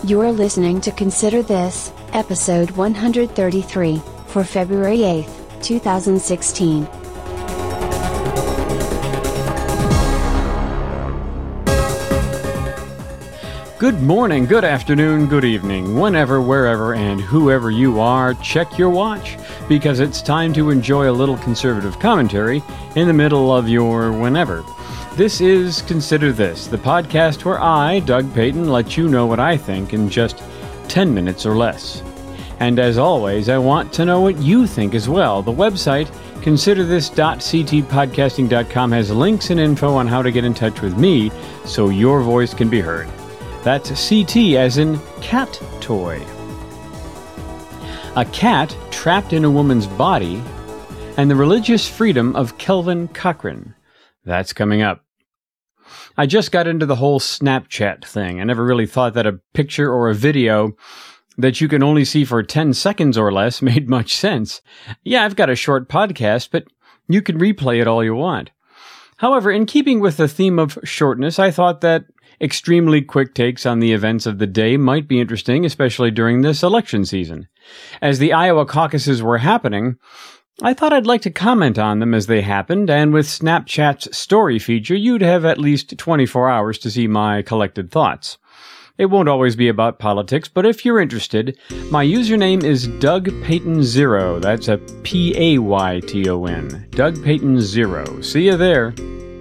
You're listening to Consider This, episode 133, for February 8th, 2016. Good morning, good afternoon, good evening, whenever, wherever, and whoever you are, check your watch, because it's time to enjoy a little conservative commentary in the middle of your whenever. This is Consider This, the podcast where I, Doug Payton, let you know what I think in just 10 minutes or less. And as always, I want to know what you think as well. The website, considerthis.ctpodcasting.com, has links and info on how to get in touch with me so your voice can be heard. That's CT as in cat toy. A cat trapped in a woman's body, and the religious freedom of Kelvin Cochran. That's coming up. I just got into the whole Snapchat thing. I never really thought that a picture or a video that you can only see for 10 seconds or less made much sense. Yeah, I've got a short podcast, but you can replay it all you want. However, in keeping with the theme of shortness, I thought that extremely quick takes on the events of the day might be interesting, especially during this election season. As the Iowa caucuses were happening, I thought I'd like to comment on them as they happened, and with Snapchat's story feature, you'd have at least 24 hours to see my collected thoughts. It won't always be about politics, but if you're interested, my username is Doug Payton 0. That's a Payton. Doug Payton 0. See you there.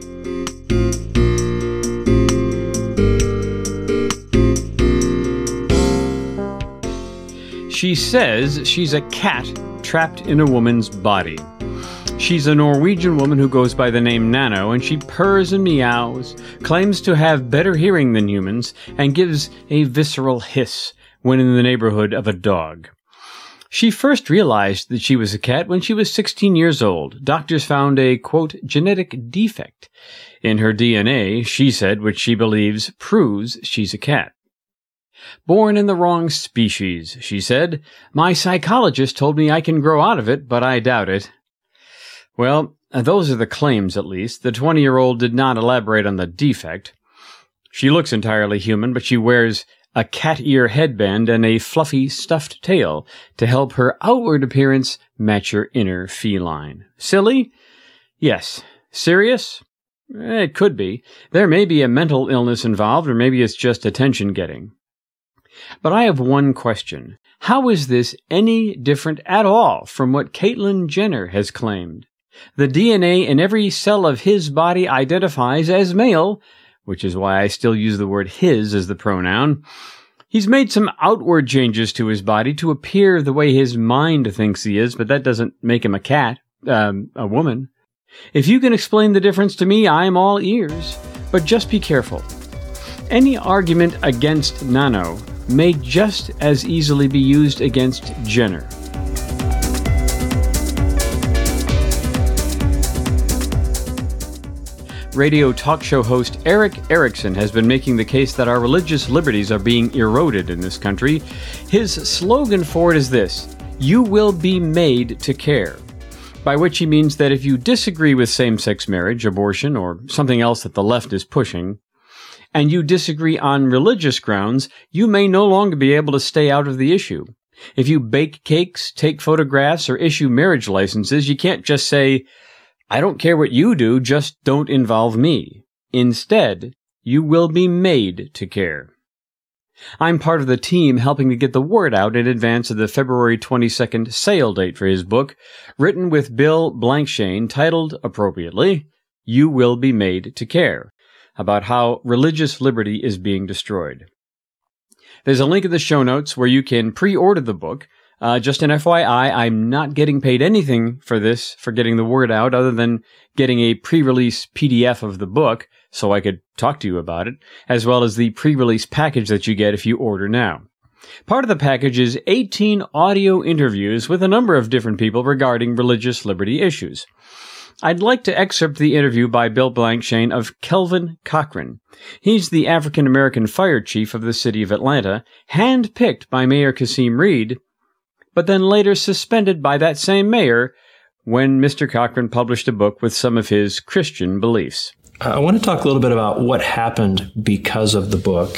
She says she's a cat trapped in a woman's body. She's a Norwegian woman who goes by the name Nano, and she purrs and meows, claims to have better hearing than humans, and gives a visceral hiss when in the neighborhood of a dog. She first realized that she was a cat when she was 16 years old. Doctors found a, quote, genetic defect in her DNA, she said, which she believes proves she's a cat. Born in the wrong species, she said. My psychologist told me I can grow out of it, but I doubt it. Well, those are the claims, at least. The 20-year-old did not elaborate on the defect. She looks entirely human, but she wears a cat ear headband and a fluffy stuffed tail to help her outward appearance match her inner feline. Silly? Yes. Serious? It could be. There may be a mental illness involved, or maybe it's just attention-getting. But I have one question. How is this any different at all from what Caitlyn Jenner has claimed? The DNA in every cell of his body identifies as male, which is why I still use the word his as the pronoun. He's made some outward changes to his body to appear the way his mind thinks he is, but that doesn't make him a cat, a woman. If you can explain the difference to me, I'm all ears. But just be careful. Any argument against Nano may just as easily be used against Jenner. Radio talk show host Eric Erickson has been making the case that our religious liberties are being eroded in this country. His slogan for it is this: you will be made to care. By which he means that if you disagree with same-sex marriage, abortion, or something else that the left is pushing, and you disagree on religious grounds, you may no longer be able to stay out of the issue. If you bake cakes, take photographs, or issue marriage licenses, you can't just say, I don't care what you do, just don't involve me. Instead, you will be made to care. I'm part of the team helping to get the word out in advance of the February 22nd sale date for his book, written with Bill Blankshain, titled, appropriately, You Will Be Made to Care, about how religious liberty is being destroyed. There's a link in the show notes where you can pre-order the book. Just an FYI, I'm not getting paid anything for this, for getting the word out, other than getting a pre-release PDF of the book so I could talk to you about it, as well as the pre-release package that you get if you order now. Part of the package is 18 audio interviews with a number of different people regarding religious liberty issues. I'd like to excerpt the interview by Bill Blankshain of Kelvin Cochran. He's the African-American fire chief of the city of Atlanta, hand-picked by Mayor Kasim Reed, but then later suspended by that same mayor when Mr. Cochran published a book with some of his Christian beliefs. I want to talk a little bit about what happened because of the book.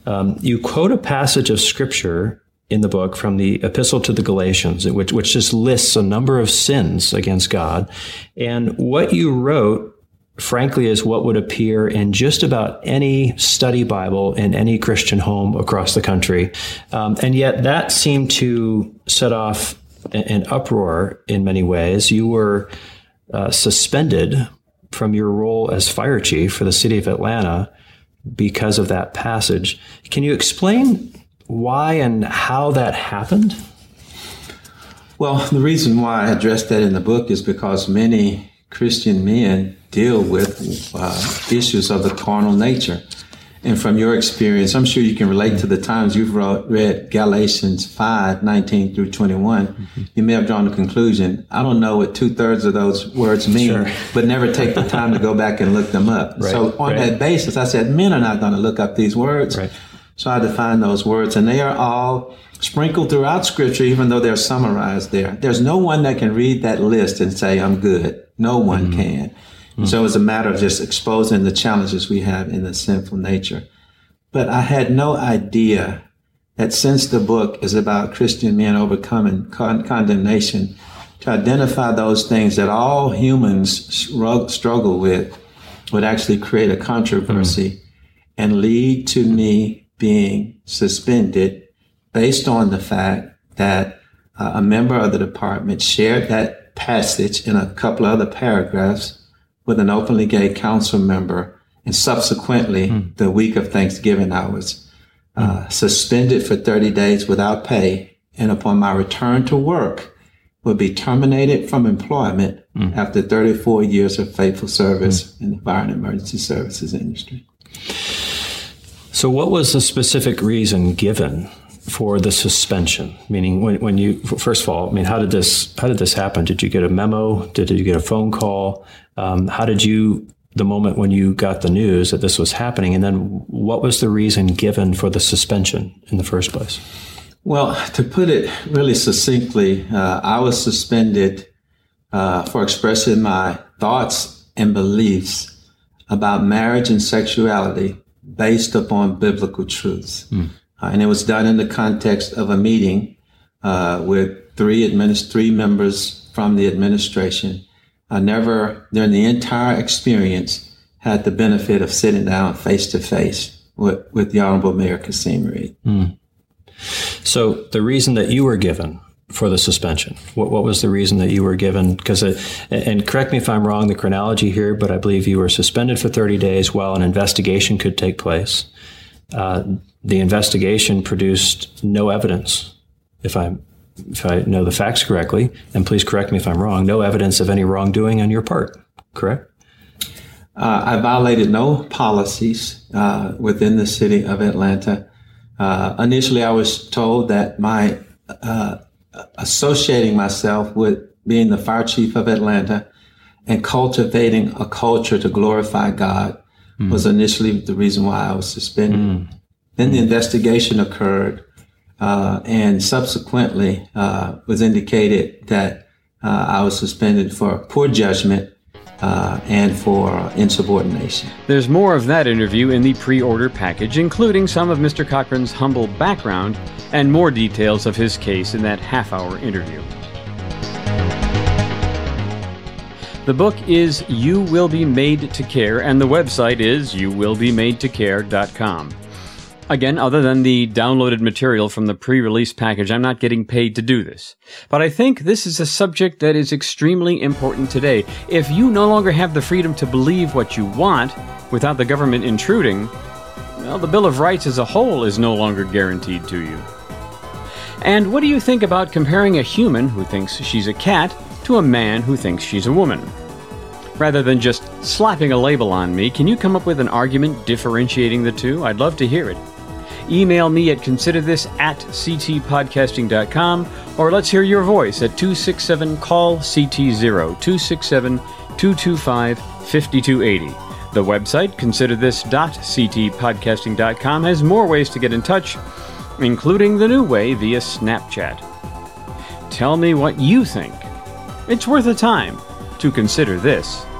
You quote a passage of Scripture in the book from the Epistle to the Galatians, which just lists a number of sins against God. And what you wrote, frankly, is what would appear in just about any study Bible in any Christian home across the country. And yet that seemed to set off an uproar in many ways. You were suspended from your role as fire chief for the city of Atlanta because of that passage. Can you explain why and how that happened? Well, the reason why I addressed that in the book is because many Christian men deal with issues of the carnal nature. And from your experience, I'm sure you can relate to the times you've read Galatians 5:19 through 21. Mm-hmm. You may have drawn the conclusion, I don't know what 2/3 of those words mean, sure, but never take the time to go back and look them up. Right, so on that basis, I said, men are not going to look up these words. Right. So I defined those words, and they are all sprinkled throughout Scripture, even though they're summarized there. There's no one that can read that list and say, I'm good. No one can. Mm-hmm. So it's a matter of just exposing the challenges we have in the sinful nature. But I had no idea that since the book is about Christian men overcoming condemnation, to identify those things that all humans struggle with would actually create a controversy and lead to me being suspended based on the fact that a member of the department shared that passage in a couple other paragraphs with an openly gay council member, and subsequently, the week of Thanksgiving, I was suspended for 30 days without pay, and upon my return to work, would be terminated from employment after 34 years of faithful service in the fire and emergency services industry. So what was the specific reason given for the suspension? Meaning, when you, first of all, I mean, how did this happen? Did you get a memo? Did you get a phone call? How did you, the moment when you got the news that this was happening, and then what was the reason given for the suspension in the first place? Well, to put it really succinctly, I was suspended for expressing my thoughts and beliefs about marriage and sexuality based upon biblical truths. And it was done in the context of a meeting with three members from the administration. I never, during the entire experience, had the benefit of sitting down face to face with the Honorable Mayor Kasim Reed. So the reason that you were given for the suspension, what was the reason that you were given? Because, and correct me if I'm wrong, the chronology here, but I believe you were suspended for 30 days while an investigation could take place. The investigation produced no evidence, if I know the facts correctly, and please correct me if I'm wrong, no evidence of any wrongdoing on your part, correct? I violated no policies within the city of Atlanta. Initially, I was told that my associating myself with being the fire chief of Atlanta and cultivating a culture to glorify God was initially the reason why I was suspended. Then the investigation occurred, and subsequently was indicated that I was suspended for poor judgment and for insubordination. There's more of that interview in the pre-order package, including some of Mr. Cochran's humble background and more details of his case in that half-hour interview. The book is You Will Be Made to Care, and the website is youwillbemadetocare.com. Again, other than the downloaded material from the pre-release package, I'm not getting paid to do this. But I think this is a subject that is extremely important today. If you no longer have the freedom to believe what you want without the government intruding, well, the Bill of Rights as a whole is no longer guaranteed to you. And what do you think about comparing a human who thinks she's a cat to a man who thinks she's a woman? Rather than just slapping a label on me, can you come up with an argument differentiating the two? I'd love to hear it. Email me at considerthis@ctpodcasting.com, or let's hear your voice at 267-CALL-CT0, 267-225-5280. The website, considerthis.ctpodcasting.com, has more ways to get in touch, including the new way via Snapchat. Tell me what you think. It's worth the time to consider this.